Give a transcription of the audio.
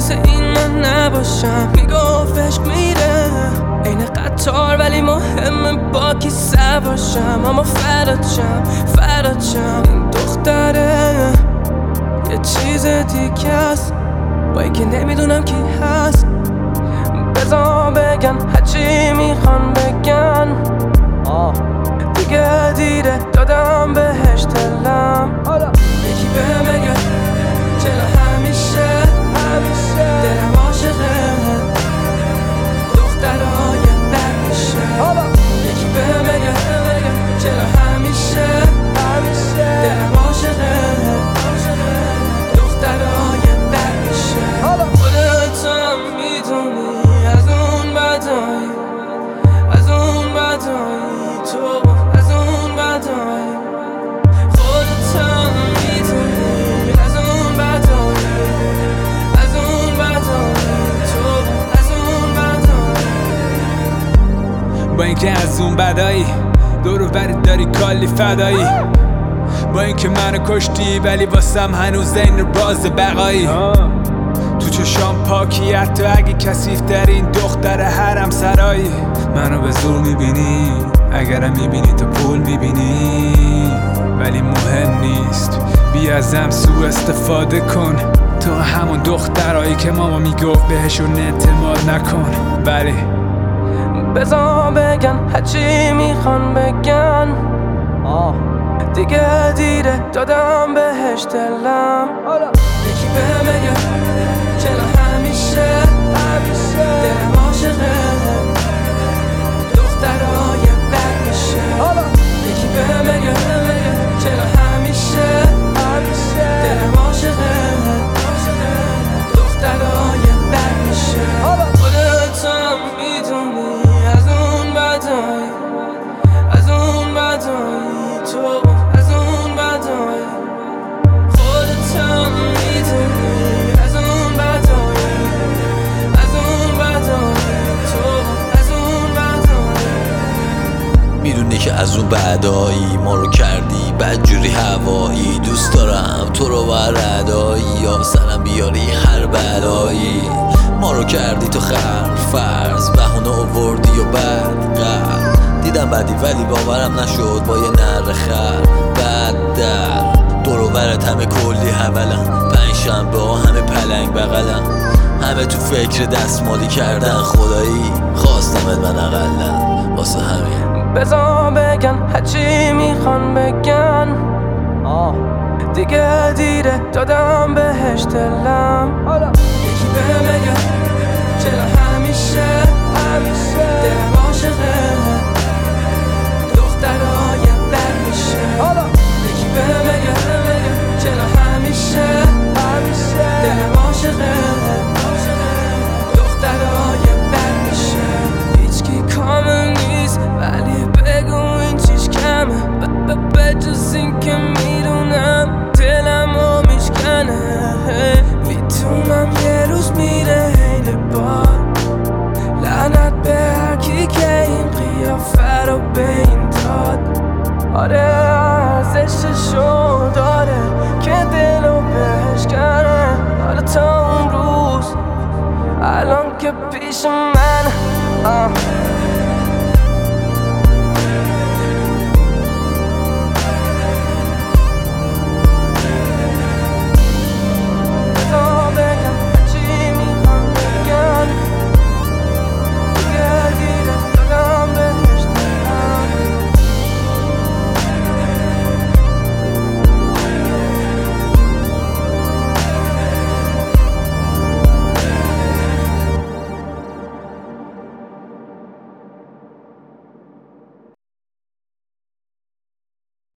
مثل این من نباشم. میگفت عشق میره این قطار ولی مهمه با کی سوارشم. اما فراد شم این دختره یه چیز دیگه است با اینکه نمیدونم کی هست. بذار بگن هرچی میخوان بگن دیگه دیره دادم بهش دلم. یکی بهم بگه چرا همیشه دلم عاشقه دخترهای بد میشه. یکی بهم بگه چرا همیشه دلم عاشقه دخترهای بد میشه. خودت هم میدونی از اون بدایی تو از اون بدایی. خودت هم میدونی از اون بدایی تو از اون بدایی. با اینکه از اون بدایی دور و برت داری کلی فدایی. با اینکه منو کشتی ولی واسم هنوز این راز بقایی. تو چشام پاکی حتی اگه کثیف در این دختر حرم سرایی. منو به زور میبینی اگرم میبینی تو پول میبینی ولی مهم نیست بیا ازم سوء استفاده کن. تو همون دخترایی که ماما میگفت بهشون اعتماد نکن. ولی بذار بگن هرچی میخوان بگن دیگه دیره دادم بهش دلم. یکی بهم بگه چرا همیشه دلم عاشقه دخترهای بد میشه. یکی بهم بگه چرا همیشه دلم عاشقه دخترهای بد میشه. خودت هم میدونی از اون بدایی تو از اون بدایی. خودت هم میدونی از اون بدایی تو از اون بدایی. میدونی که از اون بعدایی ما رو کردی بدجوری هوایی. دوست دارم تو رو بردایی یا سرم بیاری هر بلایی. ما رو کردی تو فرض بهونه آوردی و بعد دیدم بدی ولی باورم نشد با یه نره بعد در دور و برت همه کلی حولن. پنجشنبه ها همه پلنگ بغلن. همه تو فکر دستمالی کردن. خدایی خواستمت من اقلن واسه همین بذار بگن هرچی میخوان بگن دیگه دیره دادم بهش دلم. یکی بهم بگه چرا همیشه دلم عاشقه دخترهای بد میشه. یکی بهم بگه چرا همیشه دلم عاشقه دخترهای بد میشه. هیچکی کامل نیست ولی بگو این چیش کمه. بجز این که میدونم دلمو میشکنه. میتونم یه روز میره حین بار لعنت به هرکی که این قیافه رو به این داد. آره ارزششو داره که دلو بشکنه. حالا تا اون روز الان که پیش من